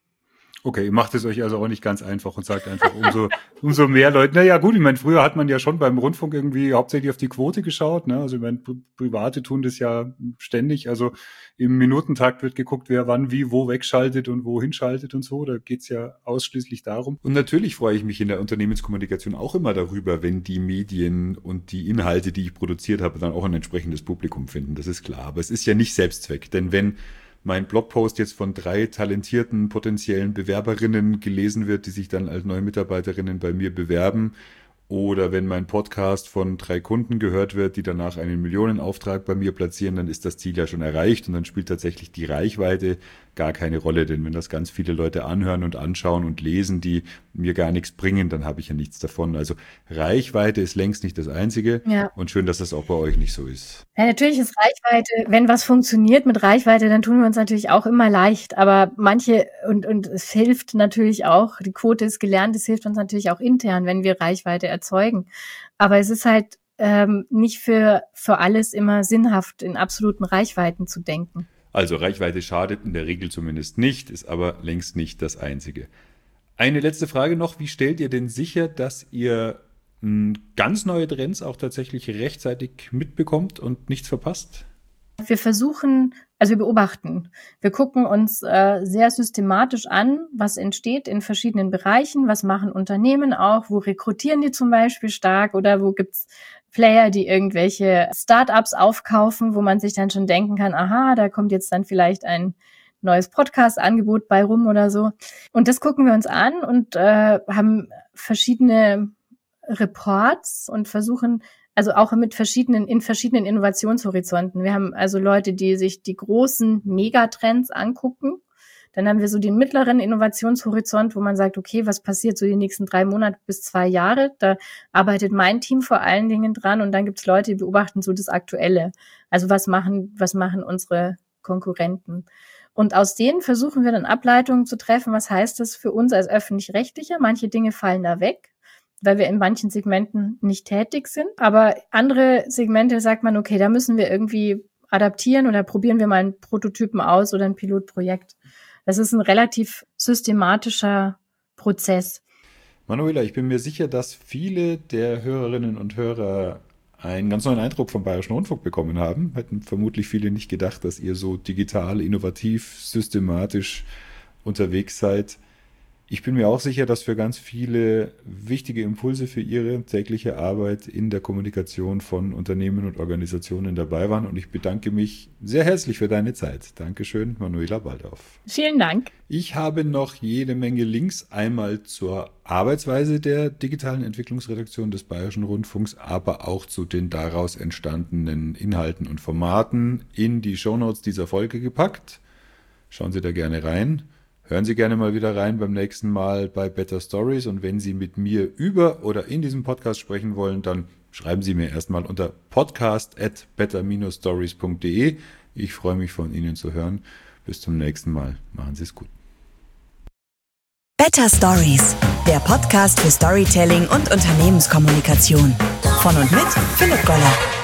Okay, ihr macht es euch also auch nicht ganz einfach und sagt einfach, umso, umso mehr Leute. Naja, gut, ich meine, früher hat man ja schon beim Rundfunk irgendwie hauptsächlich auf die Quote geschaut, ne? Also ich meine, Pri- Private tun das ja ständig. Also im Minutentakt wird geguckt, wer wann wie wo wegschaltet und wo hinschaltet und so. Da geht's ja ausschließlich darum. Und natürlich freue ich mich in der Unternehmenskommunikation auch immer darüber, wenn die Medien und die Inhalte, die ich produziert habe, dann auch ein entsprechendes Publikum finden. Das ist klar. Aber es ist ja nicht Selbstzweck. Denn wenn mein Blogpost jetzt von drei talentierten potenziellen Bewerberinnen gelesen wird, die sich dann als neue Mitarbeiterinnen bei mir bewerben, oder wenn mein Podcast von drei Kunden gehört wird, die danach einen Millionenauftrag bei mir platzieren, dann ist das Ziel ja schon erreicht und dann spielt tatsächlich die Reichweite gar keine Rolle. Denn wenn das ganz viele Leute anhören und anschauen und lesen, die mir gar nichts bringen, dann habe ich ja nichts davon. Also Reichweite ist längst nicht das Einzige. Ja. Und schön, dass das auch bei euch nicht so ist. Ja, natürlich ist Reichweite, wenn was funktioniert mit Reichweite, dann tun wir uns natürlich auch immer leicht. Aber manche, und, und es hilft natürlich auch, die Quote ist gelernt, es hilft uns natürlich auch intern, wenn wir Reichweite erzeugen. Aber es ist halt ähm, nicht für, für alles immer sinnhaft, in absoluten Reichweiten zu denken. Also Reichweite schadet in der Regel zumindest nicht, ist aber längst nicht das Einzige. Eine letzte Frage noch, wie stellt ihr denn sicher, dass ihr mh, ganz neue Trends auch tatsächlich rechtzeitig mitbekommt und nichts verpasst? Wir versuchen, also wir beobachten, wir gucken uns äh, sehr systematisch an, was entsteht in verschiedenen Bereichen, was machen Unternehmen auch, wo rekrutieren die zum Beispiel stark oder wo gibt's Player, die irgendwelche Startups aufkaufen, wo man sich dann schon denken kann, aha, da kommt jetzt dann vielleicht ein neues Podcast-Angebot bei rum oder so. Und das gucken wir uns an und äh, haben verschiedene Reports und versuchen, also auch mit verschiedenen, in verschiedenen Innovationshorizonten. Wir haben also Leute, die sich die großen Megatrends angucken. Dann haben wir so den mittleren Innovationshorizont, wo man sagt, okay, was passiert so die nächsten drei Monate bis zwei Jahre? Da arbeitet mein Team vor allen Dingen dran. Und dann gibt's Leute, die beobachten so das Aktuelle. Also was machen, was machen unsere Konkurrenten? Und aus denen versuchen wir dann Ableitungen zu treffen. Was heißt das für uns als Öffentlich-Rechtlicher? Manche Dinge fallen da weg, weil wir in manchen Segmenten nicht tätig sind. Aber andere Segmente sagt man, okay, da müssen wir irgendwie adaptieren oder probieren wir mal einen Prototypen aus oder ein Pilotprojekt. Das ist ein relativ systematischer Prozess. Manuela, ich bin mir sicher, dass viele der Hörerinnen und Hörer einen ganz neuen Eindruck vom Bayerischen Rundfunk bekommen haben. Hätten vermutlich viele nicht gedacht, dass ihr so digital, innovativ, systematisch unterwegs seid. Ich bin mir auch sicher, dass für ganz viele wichtige Impulse für ihre tägliche Arbeit in der Kommunikation von Unternehmen und Organisationen dabei waren. Und ich bedanke mich sehr herzlich für deine Zeit. Dankeschön, Manuela Baldauf. Vielen Dank. Ich habe noch jede Menge Links, einmal zur Arbeitsweise der digitalen Entwicklungsredaktion des Bayerischen Rundfunks, aber auch zu den daraus entstandenen Inhalten und Formaten in die Shownotes dieser Folge gepackt. Schauen Sie da gerne rein. Hören Sie gerne mal wieder rein beim nächsten Mal bei Better Stories. Und wenn Sie mit mir über oder in diesem Podcast sprechen wollen, dann schreiben Sie mir erstmal unter podcast at better dash stories punkt de. Ich freue mich, von Ihnen zu hören. Bis zum nächsten Mal. Machen Sie es gut. Better Stories, der Podcast für Storytelling und Unternehmenskommunikation. Von und mit Philipp Goller.